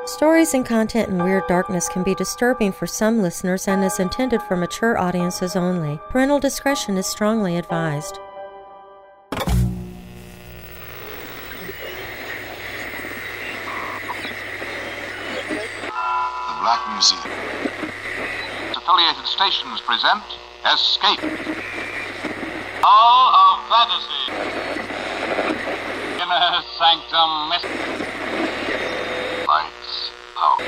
Stories and content in Weird Darkness can be disturbing for some listeners and is intended for mature audiences only. Parental discretion is strongly advised. The Black Museum. Affiliated stations present Escape. All of Fantasy. Inner Sanctum Mystery. Lights out.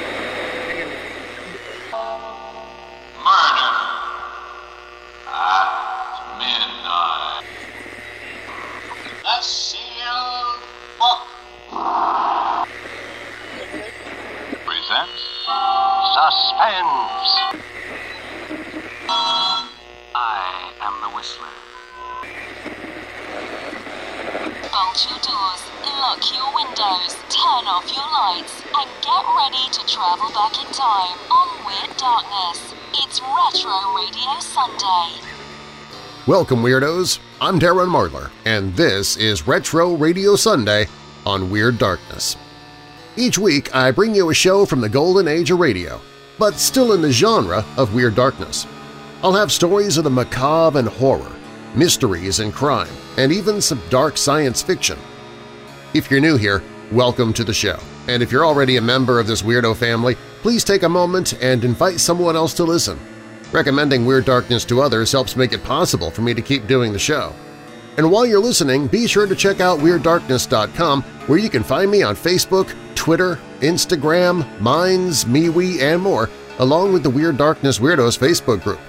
Murder at midnight. The Sealed Book presents Suspense. I am the Whistler. Bolt your doors, lock your windows, turn off your lights, and get ready to travel back in time on Weird Darkness. It's Retro Radio Sunday. Welcome, Weirdos. I'm Darren Marlar, and this is Retro Radio Sunday on Weird Darkness. Each week, I bring you a show from the golden age of radio, but still in the genre of Weird Darkness. I'll have stories of the macabre and horror, mysteries and crime, and even some dark science fiction. If you're new here, welcome to the show, and if you're already a member of this weirdo family, please take a moment and invite someone else to listen. Recommending Weird Darkness to others helps make it possible for me to keep doing the show. And while you're listening, be sure to check out WeirdDarkness.com, where you can find me on Facebook, Twitter, Instagram, Minds, MeWe, and more, along with the Weird Darkness Weirdos Facebook group.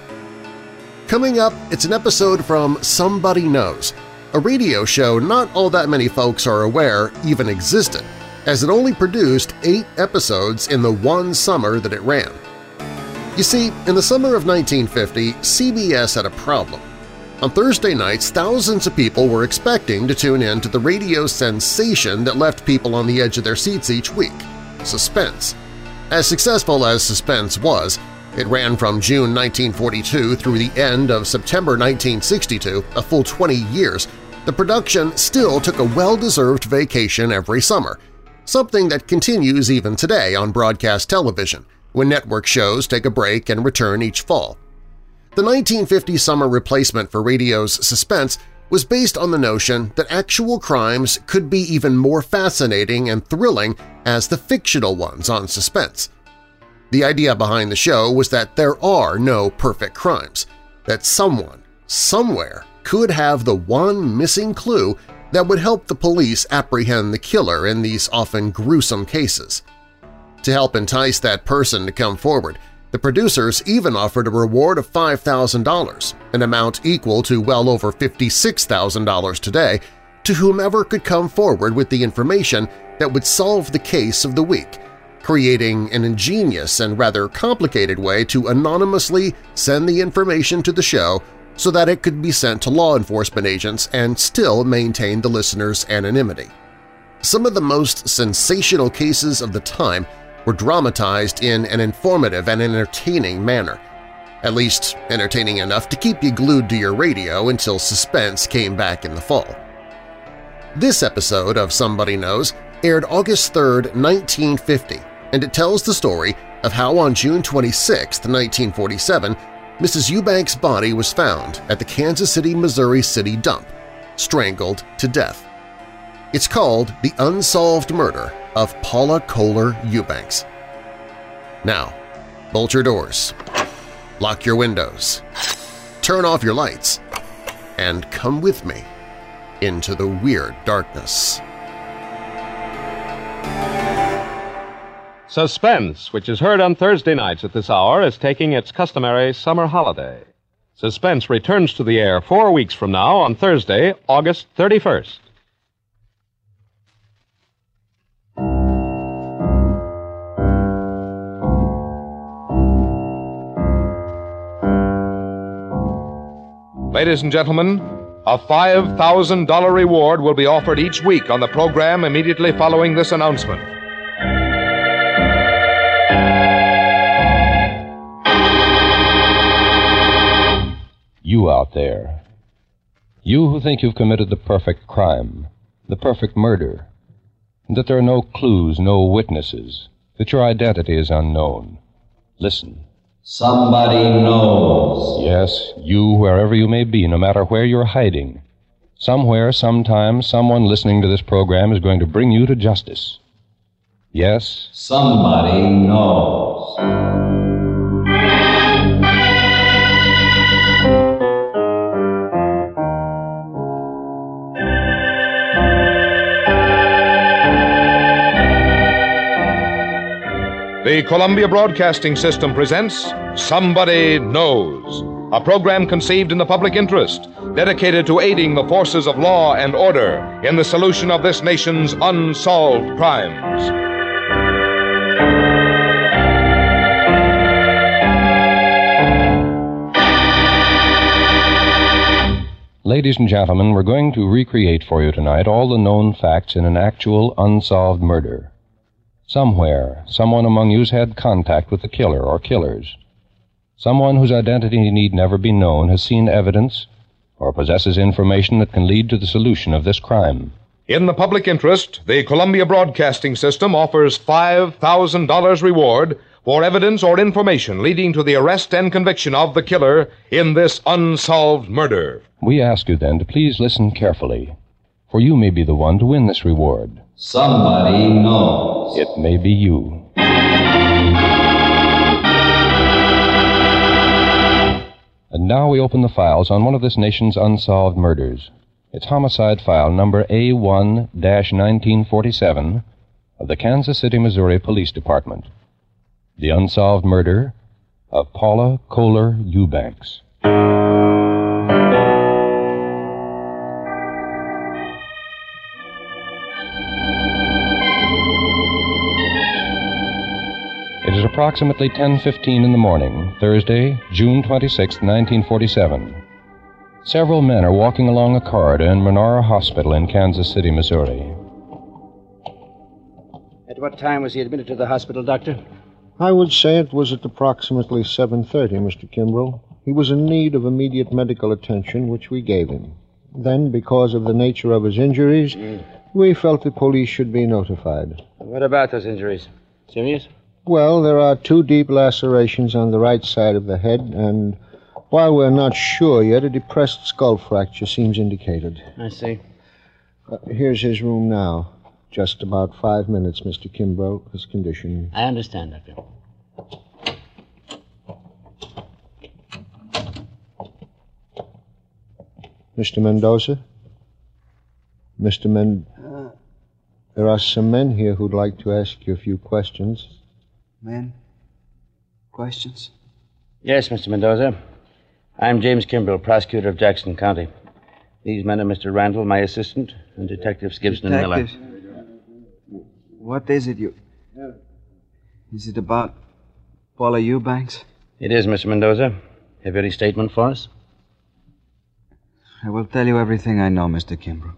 Coming up, it's an episode from Somebody Knows, a radio show not all that many folks are aware even existed, as it only produced 8 episodes in the one summer that it ran. You see, in the summer of 1950, CBS had a problem. On Thursday nights, thousands of people were expecting to tune in to the radio sensation that left people on the edge of their seats each week – Suspense. As successful as Suspense was, it ran from June 1942 through the end of September 1962, a full 20 years. The production still took a well-deserved vacation every summer, something that continues even today on broadcast television, when network shows take a break and return each fall. The 1950 summer replacement for radio's Suspense was based on the notion that actual crimes could be even more fascinating and thrilling as the fictional ones on Suspense. The idea behind the show was that there are no perfect crimes, that someone, somewhere, could have the one missing clue that would help the police apprehend the killer in these often gruesome cases. To help entice that person to come forward, the producers even offered a reward of $5,000, an amount equal to well over $56,000 today, to whomever could come forward with the information that would solve the case of the week, creating an ingenious and rather complicated way to anonymously send the information to the show so that it could be sent to law enforcement agents and still maintain the listener's anonymity. Some of the most sensational cases of the time were dramatized in an informative and entertaining manner, at least entertaining enough to keep you glued to your radio until Suspense came back in the fall. This episode of Somebody Knows aired August 3, 1950, and it tells the story of how on June 26, 1947, Mrs. Eubanks' body was found at the Kansas City, Missouri City dump, strangled to death. It's called The Unsolved Murder of Paula Kohler Eubanks. Now, bolt your doors, lock your windows, turn off your lights, and come with me into the Weird Darkness. Suspense, which is heard on Thursday nights at this hour, is taking its customary summer holiday. Suspense returns to the air 4 weeks from now on Thursday, August 31st. Ladies and gentlemen, a $5,000 reward will be offered each week on the program immediately following this announcement. You out there, you who think you've committed the perfect crime, the perfect murder, and that there are no clues, no witnesses, that your identity is unknown. Listen. Somebody knows. Yes, you, wherever you may be, no matter where you're hiding. Somewhere, sometime, someone listening to this program is going to bring you to justice. Yes? Somebody knows. The Columbia Broadcasting System presents Somebody Knows, a program conceived in the public interest, dedicated to aiding the forces of law and order in the solution of this nation's unsolved crimes. Ladies and gentlemen, we're going to recreate for you tonight all the known facts in an actual unsolved murder. Somewhere, someone among you's had contact with the killer or killers. Someone whose identity need never be known has seen evidence or possesses information that can lead to the solution of this crime. In the public interest, the Columbia Broadcasting System offers $5,000 reward for evidence or information leading to the arrest and conviction of the killer in this unsolved murder. We ask you then to please listen carefully, for you may be the one to win this reward. Somebody knows. It may be you. And now we open the files on one of this nation's unsolved murders. It's homicide file number A1-1947 of the Kansas City, Missouri Police Department. The unsolved murder of Paula Kohler Eubanks. It is approximately 10:15 in the morning, Thursday, June 26, 1947. Several men are walking along a corridor in Menora Hospital in Kansas City, Missouri. At what time was he admitted to the hospital, Doctor? I would say it was at approximately 7:30, Mr. Kimbrough. He was in need of immediate medical attention, which we gave him. Then, because of the nature of his injuries, we felt the police should be notified. What about those injuries? Serious? Well, there are 2 deep lacerations on the right side of the head, and while we're not sure yet, a depressed skull fracture seems indicated. I see. Here's his room now. Just about 5 minutes, Mr. Kimbrough. His condition. I understand, Doctor. Mr. Mendoza? There are some men here who'd like to ask you a few questions. Men? Questions? Yes, Mr. Mendoza. I'm James Kimbrough, prosecutor of Jackson County. These men are Mr. Randall, my assistant, and Detectives Gibson and Miller. What is it you... Is it about Paula Eubanks? It is, Mr. Mendoza. Have you any statement for us? I will tell you everything I know, Mr. Kimbrough.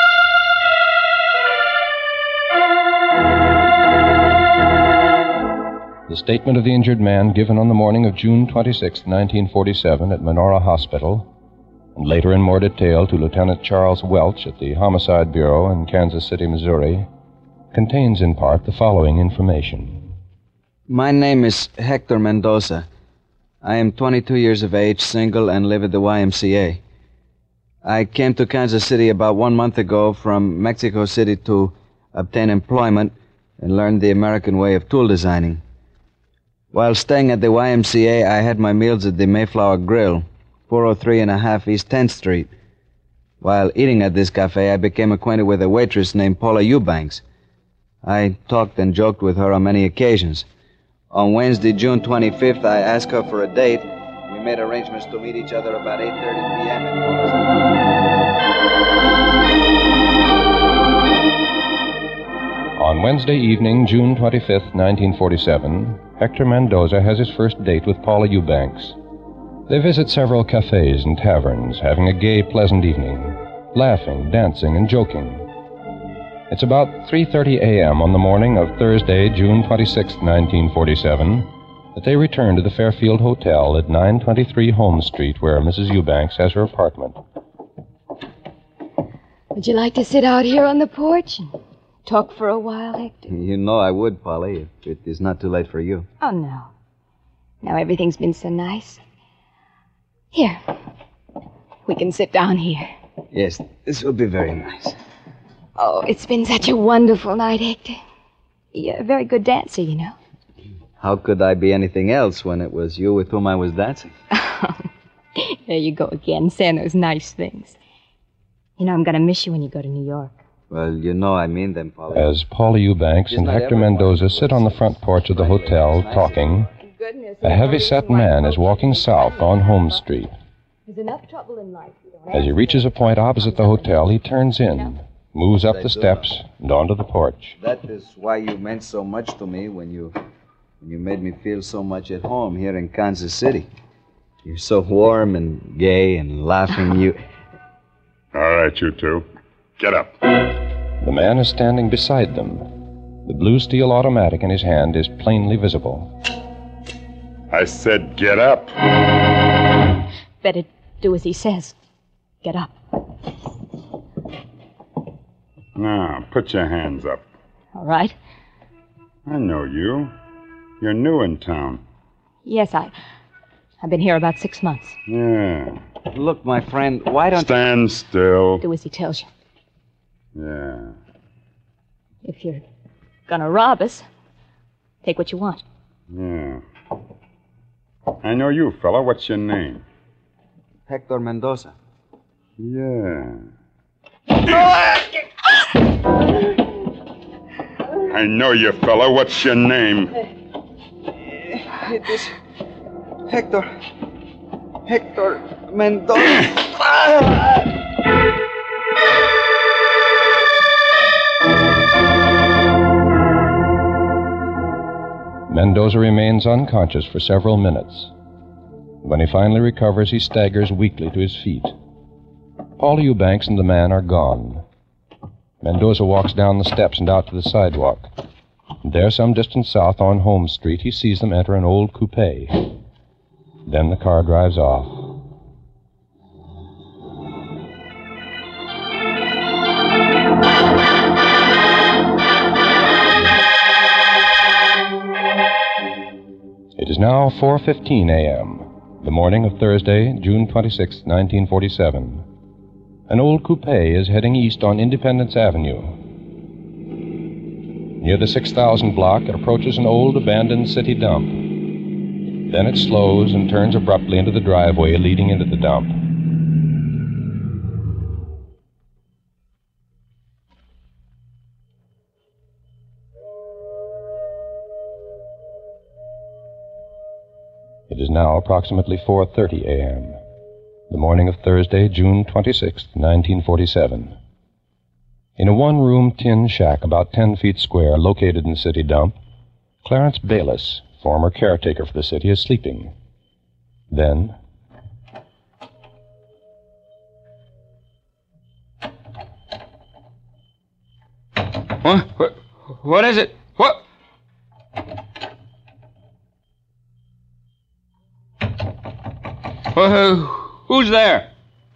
The statement of the injured man given on the morning of June 26, 1947 at Menora Hospital, and later in more detail to Lieutenant Charles Welch at the Homicide Bureau in Kansas City, Missouri, contains in part the following information. My name is Hector Mendoza. I am 22 years of age, single, and live at the YMCA. I came to Kansas City about 1 month ago from Mexico City to obtain employment and learn the American way of tool designing. While staying at the YMCA, I had my meals at the Mayflower Grill, 403.5 East 10th Street. While eating at this cafe, I became acquainted with a waitress named Paula Eubanks. I talked and joked with her on many occasions. On Wednesday, June 25th, I asked her for a date. We made arrangements to meet each other about 8:30 p.m. at Paula's... On Wednesday evening, June 25th, 1947, Hector Mendoza has his first date with Paula Eubanks. They visit several cafes and taverns, having a gay, pleasant evening, laughing, dancing, and joking. It's about 3:30 a.m. on the morning of Thursday, June 26, 1947, that they return to the Fairfield Hotel at 923 Holmes Street, where Mrs. Eubanks has her apartment. Would you like to sit out here on the porch and talk for a while, Hector? You know I would, Polly, if it is not too late for you. Oh, no. Now everything's been so nice. Here. We can sit down here. Yes, this will be very nice. Oh, it's been such a wonderful night, Hector. You're a very good dancer, you know. How could I be anything else when it was you with whom I was dancing? There you go again, saying those nice things. You know, I'm going to miss you when you go to New York. Well, you know I mean them, Polly. As Paula Eubanks and Hector Mendoza sit on the front porch of the hotel talking, a heavy-set man is walking south on Holmes Street. There's enough trouble in life. As he reaches a point opposite the hotel, he turns in, moves up the steps, and onto the porch. That is why you meant so much to me when you made me feel so much at home here in Kansas City. You're so warm and gay and laughing. All right, you two. Get up. The man is standing beside them. The blue steel automatic in his hand is plainly visible. I said get up. Better do as he says. Get up. Now, put your hands up. All right. I know you. You're new in town. Yes, I've been here about 6 months. Yeah. Look, my friend, why don't Stand still. Do as he tells you. Yeah. If you're gonna rob us, take what you want. Yeah. I know you, fella. What's your name? Hector Mendoza. Yeah. I know you, fella. What's your name? It is Hector Mendoza. Mendoza remains unconscious for several minutes. When he finally recovers, he staggers weakly to his feet. Paula Eubanks and the man are gone. Mendoza walks down the steps and out to the sidewalk. There, some distance south on Holmes Street, he sees them enter an old coupe. Then the car drives off. It is now 4:15 a.m., the morning of Thursday, June 26, 1947. An old coupe is heading east on Independence Avenue. Near the 6000 block, it approaches an old abandoned city dump. Then it slows and turns abruptly into the driveway leading into the dump. It is now approximately 4:30 a.m., the morning of Thursday, June 26, 1947. In a one-room tin shack about 10 feet square located in the city dump, Clarence Bayless, former caretaker for the city, is sleeping. Then... What is it? What? Who's there?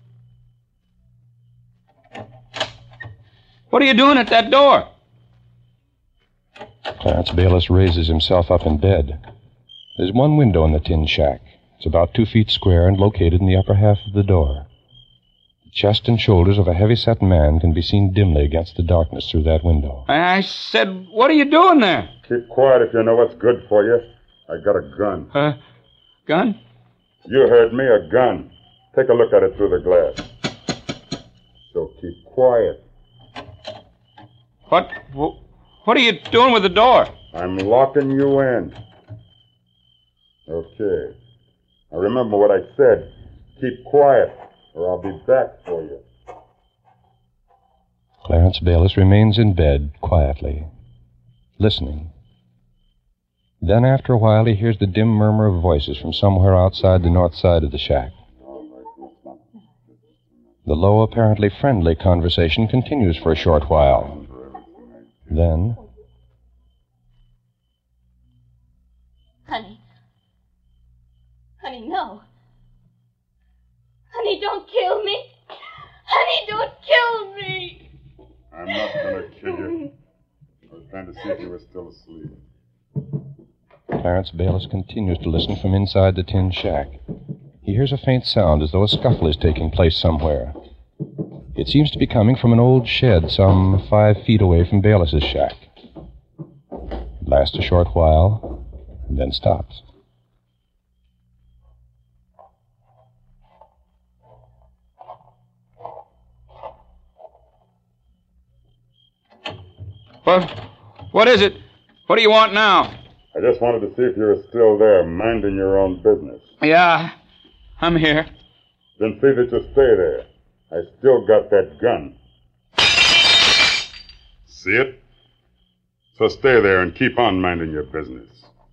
What are you doing at that door? Clarence Bayless raises himself up in bed. There's one window in the tin shack. It's about 2 feet square and located in the upper half of the door. The chest and shoulders of a heavy-set man can be seen dimly against the darkness through that window. I said, what are you doing there? Keep quiet if you know what's good for you. I got a gun. Gun? You heard me, a gun. Take a look at it through the glass. So keep quiet. What are you doing with the door? I'm locking you in. Okay. Now remember what I said. Keep quiet, or I'll be back for you. Clarence Bayless remains in bed quietly, listening. Then, after a while, he hears the dim murmur of voices from somewhere outside the north side of the shack. The low, apparently friendly conversation continues for a short while. Then... Honey. Honey, no. Honey, don't kill me. Honey, don't kill me. I'm not going to kill you. trying to see if you were still asleep. Clarence Bayless continues to listen from inside the tin shack. He hears a faint sound as though a scuffle is taking place somewhere. It seems to be coming from an old shed some 5 feet away from Bayless's shack. It lasts a short while, and then stops. What is it? What do you want now? I just wanted to see if you were still there, minding your own business. Yeah, I'm here. Then see that you stay there. I still got that gun. See it? So stay there and keep on minding your business.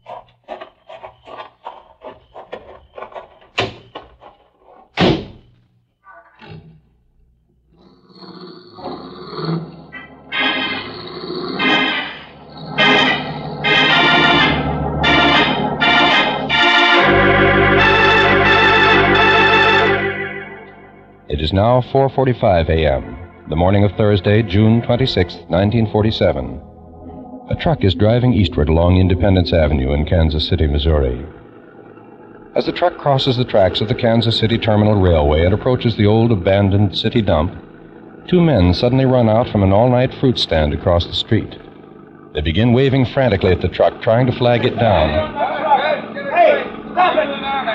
It is now 4:45 a.m., the morning of Thursday, June 26, 1947. A truck is driving eastward along Independence Avenue in Kansas City, Missouri. As the truck crosses the tracks of the Kansas City Terminal Railway and approaches the old abandoned city dump, 2 men suddenly run out from an all-night fruit stand across the street. They begin waving frantically at the truck, trying to flag it down. Hey, stop it!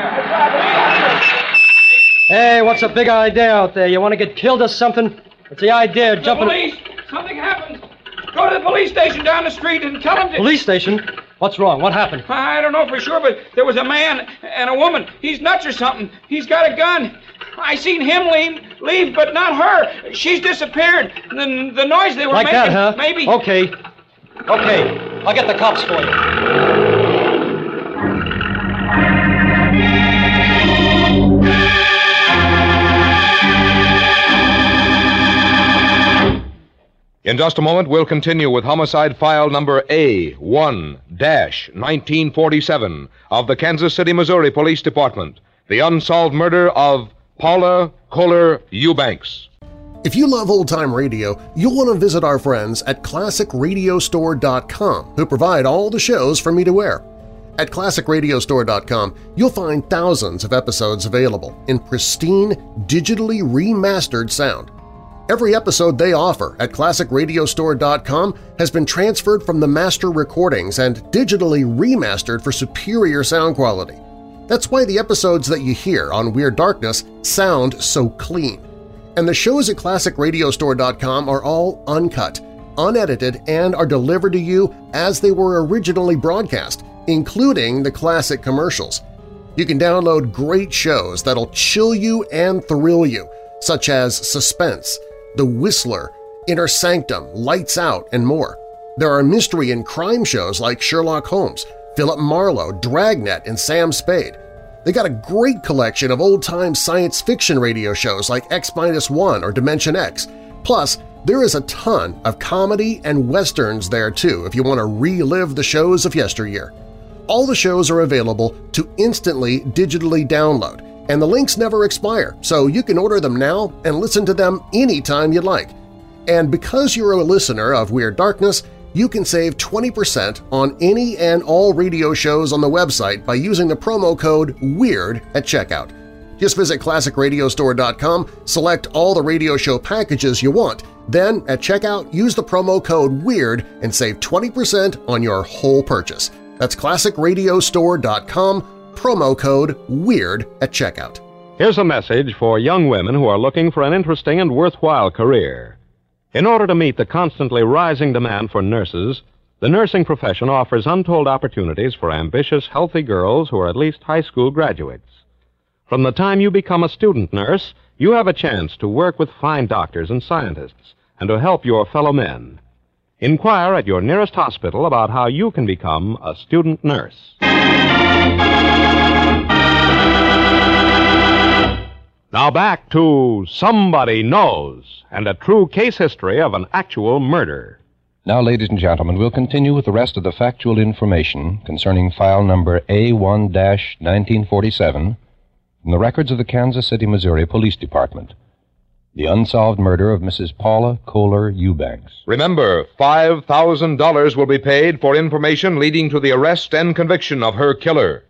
Hey, what's the big idea out there? You want to get killed or something? What's the idea? Jumping... Police! Something happened! Go to the police station down the street and tell them to... Police station? What's wrong? What happened? I don't know for sure, but there was a man and a woman. He's nuts or something. He's got a gun. I seen him leave, but not her. She's disappeared. The noise they were like making... Like that, huh? Maybe... Okay. I'll get the cops for you. In just a moment, we'll continue with homicide file number A1-1947 of the Kansas City, Missouri Police Department, the unsolved murder of Paula Kohler Eubanks. If you love old-time radio, you'll want to visit our friends at ClassicRadiostore.com, who provide all the shows for me to wear. At ClassicRadiostore.com, you'll find thousands of episodes available in pristine, digitally remastered sound. Every episode they offer at ClassicRadiostore.com has been transferred from the master recordings and digitally remastered for superior sound quality. That's why the episodes that you hear on Weird Darkness sound so clean. And the shows at ClassicRadiostore.com are all uncut, unedited, and are delivered to you as they were originally broadcast, including the classic commercials. You can download great shows that'll chill you and thrill you, such as Suspense, The Whistler, Inner Sanctum, Lights Out, and more. There are mystery and crime shows like Sherlock Holmes, Philip Marlowe, Dragnet, and Sam Spade. They got a great collection of old-time science fiction radio shows like X-1 or Dimension X. Plus, there is a ton of comedy and westerns there too if you want to relive the shows of yesteryear. All the shows are available to instantly digitally download, and the links never expire, so you can order them now and listen to them anytime you'd like. And because you're a listener of Weird Darkness, you can save 20% on any and all radio shows on the website by using the promo code WEIRD at checkout. Just visit ClassicRadiostore.com, select all the radio show packages you want, then at checkout use the promo code WEIRD and save 20% on your whole purchase. That's ClassicRadiostore.com, promo code WEIRD at checkout. Here's a message for young women who are looking for an interesting and worthwhile career. In order to meet the constantly rising demand for nurses, the nursing profession offers untold opportunities for ambitious, healthy girls who are at least high school graduates. From the time you become a student nurse, you have a chance to work with fine doctors and scientists and to help your fellow men. Inquire at your nearest hospital about how you can become a student nurse. Now back to Somebody Knows and a true case history of an actual murder. Now, ladies and gentlemen, we'll continue with the rest of the factual information concerning file number A1-1947 from the records of the Kansas City, Missouri Police Department. The unsolved murder of Mrs. Paula Kohler Eubanks. Remember, $5,000 will be paid for information leading to the arrest and conviction of her killer.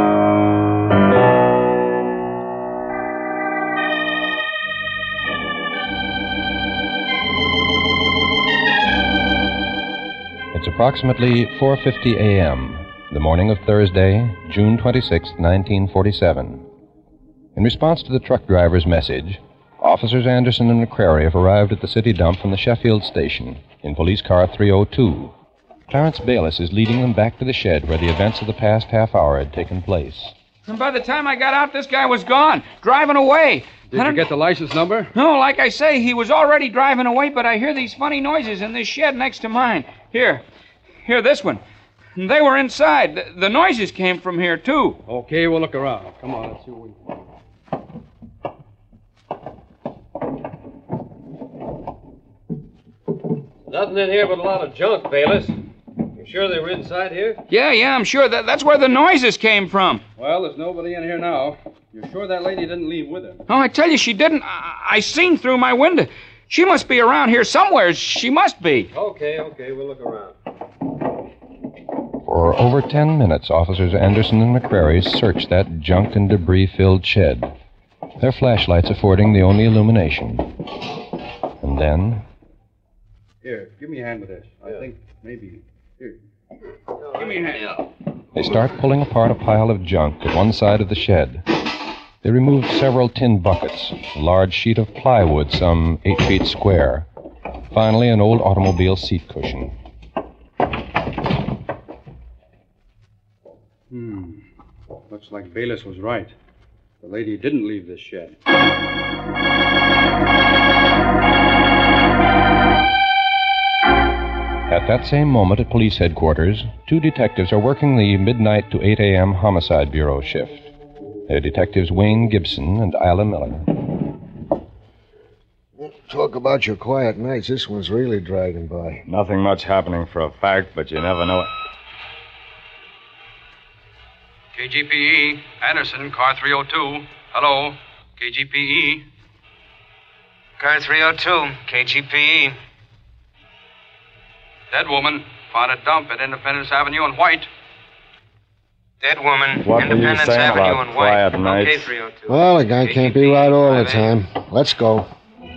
It's approximately 4:50 a.m., the morning of Thursday, June 26, 1947. In response to the truck driver's message, Officers Anderson and McCrary have arrived at the city dump from the Sheffield station in police car 302. Clarence Bayless is leading them back to the shed where the events of the past half hour had taken place. And by the time I got out, this guy was gone, driving away. Did you get the license number? No, like I say, he was already driving away, but I hear these funny noises in this shed next to mine. Here, this one. They were inside. The noises came from here, too. Okay, we'll look around. Come on, let's see what we can. Nothing in here but a lot of junk, Bayless. You sure they were inside here? Yeah, I'm sure. That's where the noises came from. Well, there's nobody in here now. You're sure that lady didn't leave with her? Oh, I tell you, she didn't. I seen through my window. She must be around here somewhere. She must be. Okay, we'll look around. For over 10 minutes, Officers Anderson and McCrary searched that junk and debris-filled shed, their flashlights affording the only illumination. And then... Here, give me a hand with this. I think maybe... Here. Give me a hand. They start pulling apart a pile of junk at one side of the shed. They removed several tin buckets, a large sheet of plywood some 8 feet square, finally an old automobile seat cushion. Looks like Bayless was right. The lady didn't leave this shed. At that same moment at police headquarters, 2 detectives are working the midnight to 8 a.m. Homicide Bureau shift. They're Detectives Wayne Gibson and Isla Miller. Talk about your quiet nights. This one's really dragging by. Nothing much happening for a fact, but you never know it. KGPE, Anderson, car 302. Hello, KGPE. Car 302, KGPE. Dead woman, found a dump at Independence Avenue and White. Dead woman, What Independence were you saying Avenue about and White. quiet nights? Okay, 302. Well, a guy can't be right all the time. Let's go.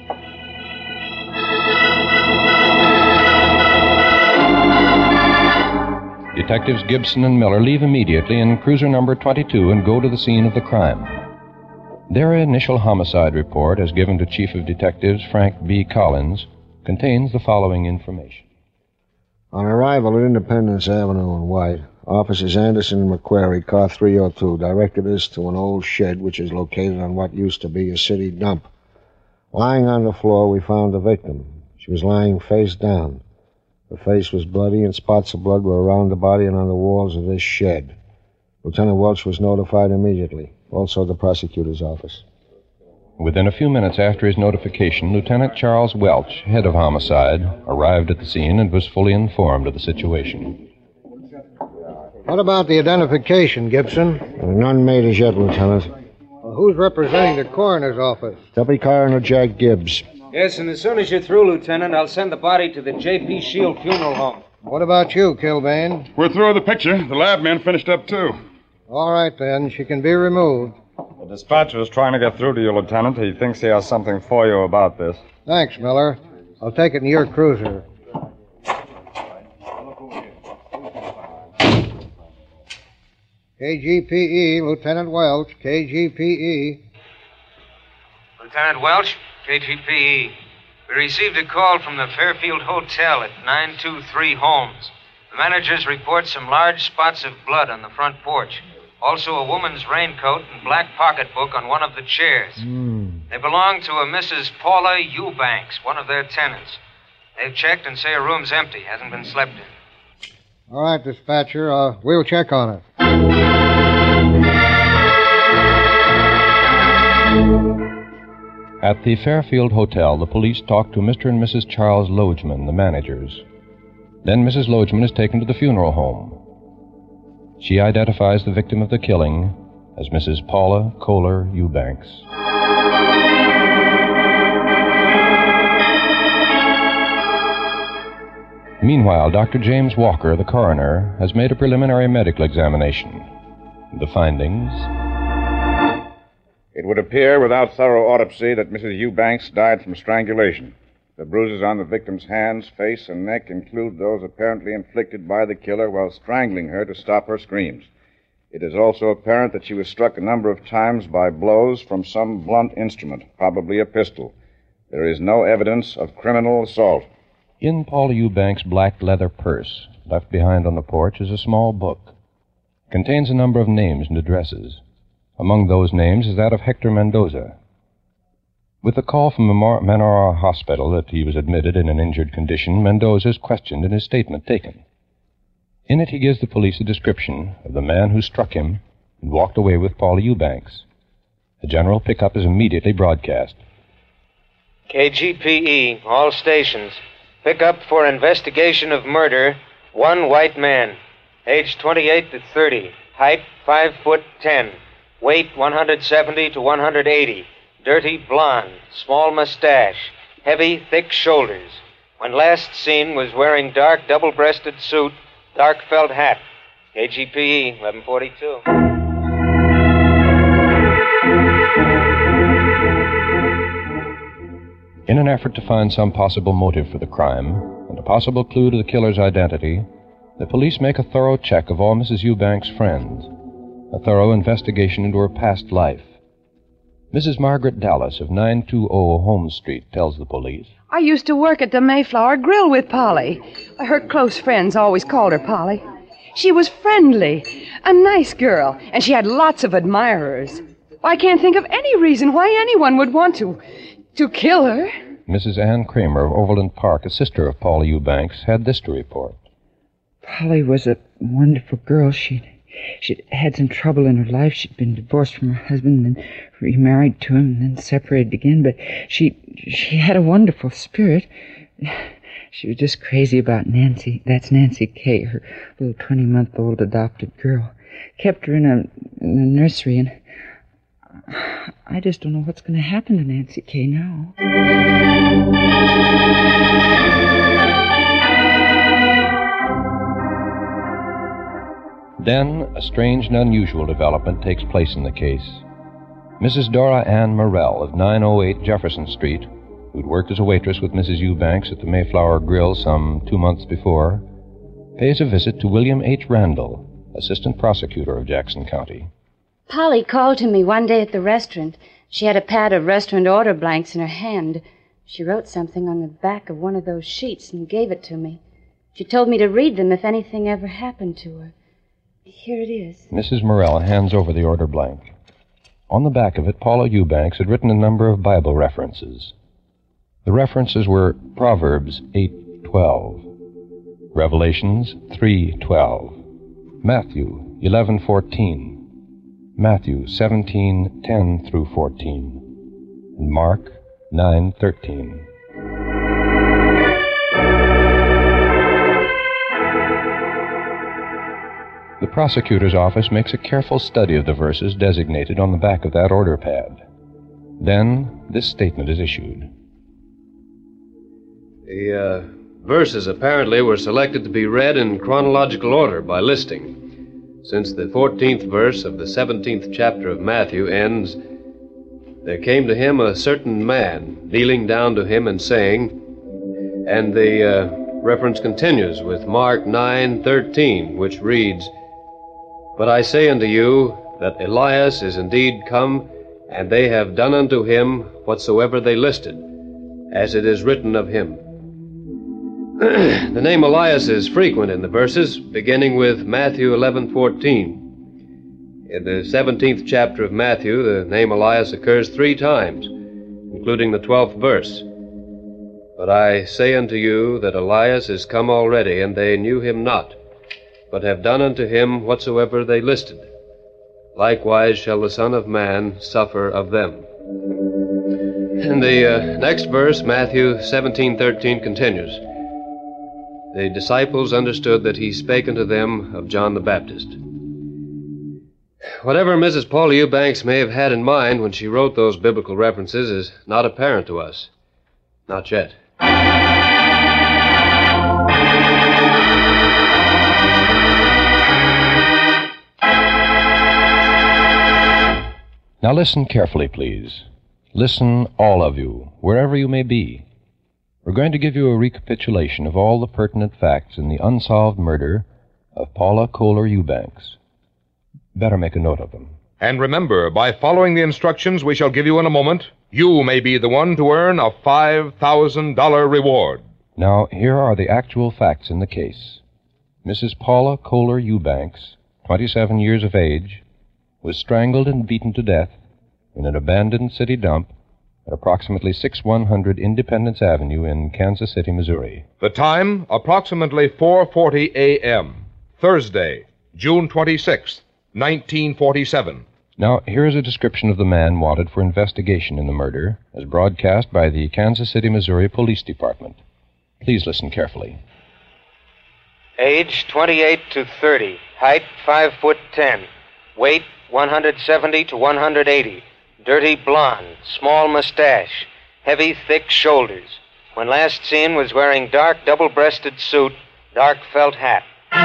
Detectives Gibson and Miller leave immediately in cruiser number 22 and go to the scene of the crime. Their initial homicide report, as given to Chief of Detectives Frank B. Collins, contains the following information. On arrival at Independence Avenue and White, Officers Anderson and McQuarrie, car 302, directed us to an old shed which is located on what used to be a city dump. Lying on the floor, we found the victim. She was lying face down. Her face was bloody, and spots of blood were around the body and on the walls of this shed. Lieutenant Welch was notified immediately, also the prosecutor's office. Within a few minutes after his notification, Lieutenant Charles Welch, head of homicide, arrived at the scene and was fully informed of the situation. What about the identification, Gibson? None made as yet, Lieutenant. Who's representing the coroner's office? Deputy Coroner Jack Gibbs. Yes, and as soon as you're through, Lieutenant, I'll send the body to the J.P. Shield Funeral Home. What about you, Kilbane? We're through with the picture. The lab men finished up, too. All right, then. She can be removed. The dispatcher is trying to get through to you, Lieutenant. He thinks he has something for you about this. Thanks, Miller. I'll take it in your cruiser. KGPE, Lieutenant Welch, KGPE. Lieutenant Welch, KGPE. We received a call from the Fairfield Hotel at 923 Holmes. The managers report some large spots of blood on the front porch. Also a woman's raincoat and black pocketbook on one of the chairs. They belong to a Mrs. Paula Eubanks, one of their tenants. They've checked and say her room's empty, hasn't been slept in. All right, dispatcher. We'll check on it. At the Fairfield Hotel, the police talk to Mr. and Mrs. Charles Logeman, the managers. Then Mrs. Logeman is taken to the funeral home. She identifies the victim of the killing as Mrs. Paula Kohler Eubanks. Meanwhile, Dr. James Walker, the coroner, has made a preliminary medical examination. The findings... It would appear without thorough autopsy that Mrs. Eubanks died from strangulation. The bruises on the victim's hands, face, and neck include those apparently inflicted by the killer while strangling her to stop her screams. It is also apparent that she was struck a number of times by blows from some blunt instrument, probably a pistol. There is no evidence of criminal assault. In Paula Eubanks' black leather purse, left behind on the porch, is a small book. It contains a number of names and addresses. Among those names is that of Hector Mendoza. With the call from Manora Hospital that he was admitted in an injured condition, Mendoza is questioned and his statement taken. In it, he gives the police a description of the man who struck him and walked away with Paula Eubanks. A general pickup is immediately broadcast. KGPE, all stations. Pickup for investigation of murder. One white man. Age 28 to 30. Height 5'10". Weight 170 to 180. Dirty blonde. Small mustache. Heavy, thick shoulders. When last seen was wearing dark double-breasted suit, dark felt hat. KGPE 1142. In an effort to find some possible motive for the crime and a possible clue to the killer's identity, the police make a thorough check of all Mrs. Eubanks' friends, a thorough investigation into her past life. Mrs. Margaret Dallas of 920 Holmes Street tells the police, I used to work at the Mayflower Grill with Polly. Her close friends always called her Polly. She was friendly, a nice girl, and she had lots of admirers. I can't think of any reason why anyone would want to kill her. Mrs. Ann Kramer of Overland Park, a sister of Paula Eubanks, had this to report. Polly was a wonderful girl. She'd had some trouble in her life. She'd been divorced from her husband and then remarried to him and then separated again. But she had a wonderful spirit. She was just crazy about Nancy. That's Nancy Kay, her little 20-month-old adopted girl. Kept her in a nursery, and I just don't know what's going to happen to Nancy Kay now. Then, a strange and unusual development takes place in the case. Mrs. Dora Ann Morrell of 908 Jefferson Street, who'd worked as a waitress with Mrs. Eubanks at the Mayflower Grill some 2 months before, pays a visit to William H. Randall, assistant prosecutor of Jackson County. Polly called to me one day at the restaurant. She had a pad of restaurant order blanks in her hand. She wrote something on the back of one of those sheets and gave it to me. She told me to read them if anything ever happened to her. Here it is. Mrs. Morrell hands over the order blank. On the back of it, Paula Eubanks had written a number of Bible references. The references were Proverbs 8:12, Revelations 3:12, Matthew 11:14, Matthew 17:10 through 14, and Mark 9:13. The prosecutor's office makes a careful study of the verses designated on the back of that order pad. Then, this statement is issued. The verses apparently were selected to be read in chronological order by listing. Since the 14th verse of the 17th chapter of Matthew ends, "There came to him a certain man, kneeling down to him and saying," and the reference continues with Mark 9:13, which reads, "But I say unto you that Elias is indeed come, and they have done unto him whatsoever they listed, as it is written of him." The name Elias is frequent in the verses, beginning with Matthew 11:14. In the 17th chapter of Matthew, the name Elias occurs 3 times, including the 12th verse. "But I say unto you that Elias is come already, and they knew him not, but have done unto him whatsoever they listed. Likewise shall the Son of Man suffer of them." And the next verse, Matthew 17:13, continues, "The disciples understood that he spake unto them of John the Baptist." Whatever Mrs. Paula Eubanks may have had in mind when she wrote those biblical references is not apparent to us. Not yet. Now listen carefully, please. Listen, all of you, wherever you may be. We're going to give you a recapitulation of all the pertinent facts in the unsolved murder of Paula Kohler Eubanks. Better make a note of them. And remember, by following the instructions we shall give you in a moment, you may be the one to earn a $5,000 reward. Now, here are the actual facts in the case. Mrs. Paula Kohler Eubanks, 27 years of age, was strangled and beaten to death in an abandoned city dump at approximately 6100 Independence Avenue in Kansas City, Missouri. The time, approximately 4:40 a.m., Thursday, June 26th, 1947. Now, here is a description of the man wanted for investigation in the murder, as broadcast by the Kansas City, Missouri Police Department. Please listen carefully. Age 28 to 30. Height 5'10". Weight 170 to 180. Dirty blonde. Small mustache. Heavy, thick shoulders. When last seen was wearing dark double-breasted suit, dark felt hat.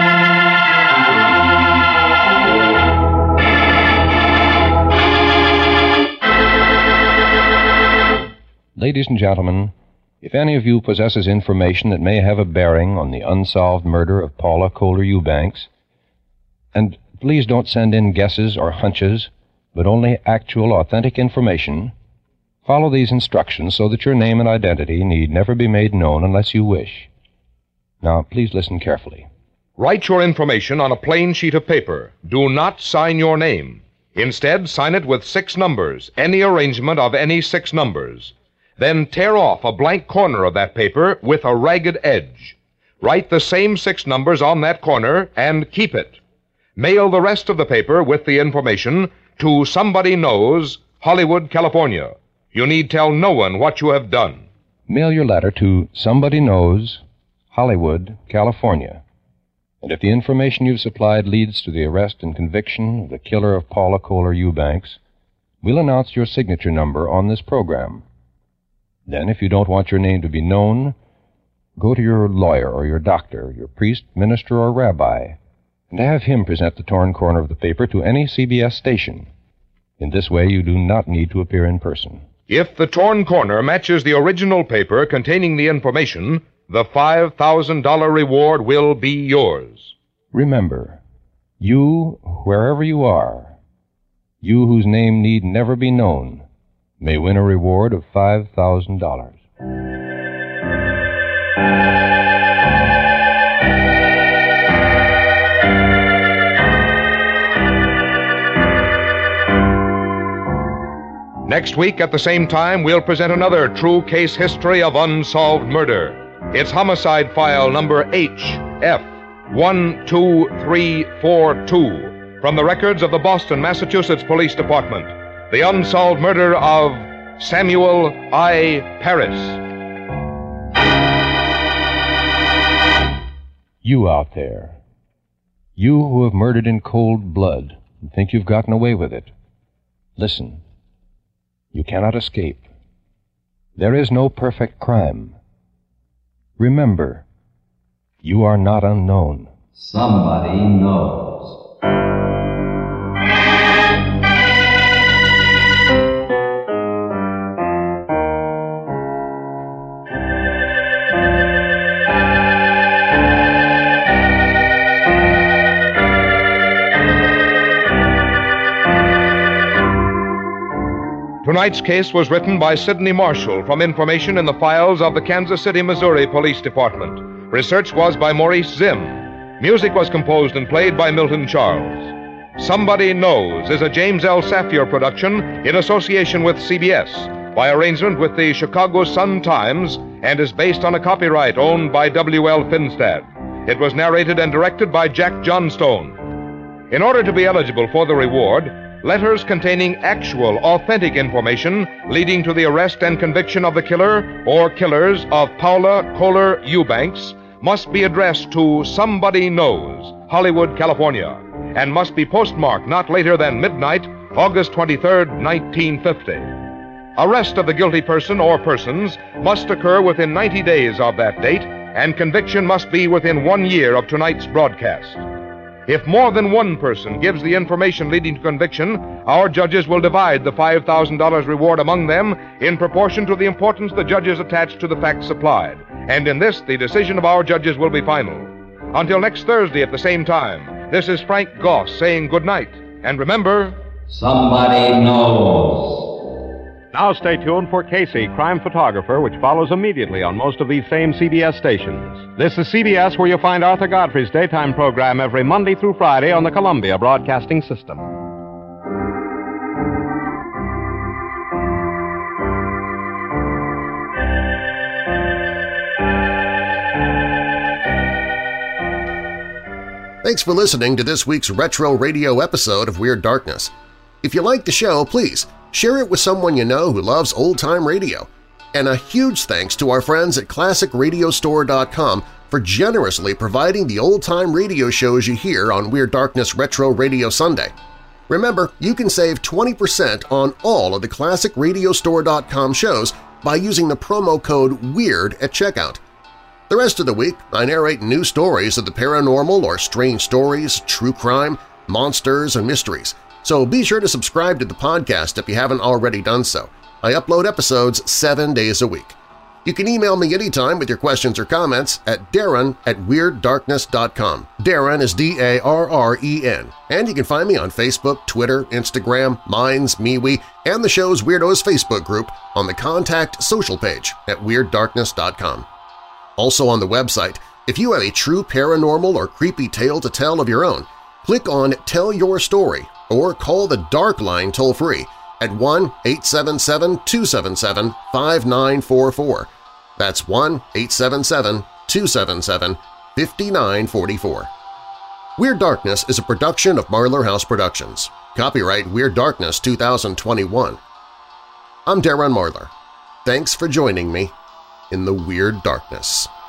Ladies and gentlemen, if any of you possesses information that may have a bearing on the unsolved murder of Paula Kohler Eubanks, and please don't send in guesses or hunches, but only actual, authentic information, follow these instructions so that your name and identity need never be made known unless you wish. Now, please listen carefully. Write your information on a plain sheet of paper. Do not sign your name. Instead, sign it with 6 numbers, any arrangement of any 6 numbers. Then tear off a blank corner of that paper with a ragged edge. Write the same 6 numbers on that corner and keep it. Mail the rest of the paper with the information to Somebody Knows, Hollywood, California. You need tell no one what you have done. Mail your letter to Somebody Knows, Hollywood, California. And if the information you've supplied leads to the arrest and conviction of the killer of Paula Kohler Eubanks, we'll announce your signature number on this program. Then, if you don't want your name to be known, go to your lawyer or your doctor, your priest, minister, or rabbi, and have him present the torn corner of the paper to any CBS station. In this way, you do not need to appear in person. If the torn corner matches the original paper containing the information, the $5,000 reward will be yours. Remember, you, wherever you are, you whose name need never be known, may win a reward of $5,000. Next week at the same time, we'll present another true case history of unsolved murder. It's homicide file number HF12342 from the records of the Boston, Massachusetts Police Department. The unsolved murder of Samuel I. Parris. You out there, you who have murdered in cold blood and think you've gotten away with it, listen. You cannot escape. There is no perfect crime. Remember, you are not unknown. Somebody knows. Tonight's case was written by Sidney Marshall from information in the files of the Kansas City, Missouri Police Department. Research was by Maurice Zim. Music was composed and played by Milton Charles. Somebody Knows is a James L. Safier production in association with CBS by arrangement with the Chicago Sun-Times and is based on a copyright owned by W.L. Finstad. It was narrated and directed by Jack Johnstone. In order to be eligible for the reward, letters containing actual, authentic information leading to the arrest and conviction of the killer or killers of Paula Kohler Eubanks must be addressed to Somebody Knows, Hollywood, California, and must be postmarked not later than midnight, August 23rd, 1950. Arrest of the guilty person or persons must occur within 90 days of that date, and conviction must be within 1 year of tonight's broadcast. If more than one person gives the information leading to conviction, our judges will divide the $5,000 reward among them in proportion to the importance the judges attach to the facts supplied. And in this, the decision of our judges will be final. Until next Thursday at the same time, this is Frank Goss saying good night. And remember, somebody knows. Now stay tuned for Casey, Crime Photographer, which follows immediately on most of these same CBS stations. This is CBS, where you'll find Arthur Godfrey's daytime program every Monday through Friday on the Columbia Broadcasting System. Thanks for listening to this week's Retro Radio episode of Weird Darkness. If you like the show, please share it with someone you know who loves old-time radio. And a huge thanks to our friends at ClassicRadiostore.com for generously providing the old-time radio shows you hear on Weird Darkness Retro Radio Sunday. Remember, you can save 20% on all of the ClassicRadiostore.com shows by using the promo code WEIRD at checkout. The rest of the week, I narrate new stories of the paranormal or strange stories, true crime, monsters, and mysteries. So be sure to subscribe to the podcast if you haven't already done so. I upload episodes 7 days a week. You can email me anytime with your questions or comments at darren@weirddarkness.com. Darren is D-A-R-R-E-N. And you can find me on Facebook, Twitter, Instagram, Minds, MeWe, and the show's Weirdos Facebook group on the Contact Social page at weirddarkness.com. Also on the website, if you have a true paranormal or creepy tale to tell of your own, click on Tell Your Story or call the Dark Line toll-free at 1-877-277-5944. That's 1-877-277-5944. Weird Darkness is a production of Marlar House Productions. Copyright Weird Darkness 2021. I'm Darren Marlar. Thanks for joining me in the Weird Darkness.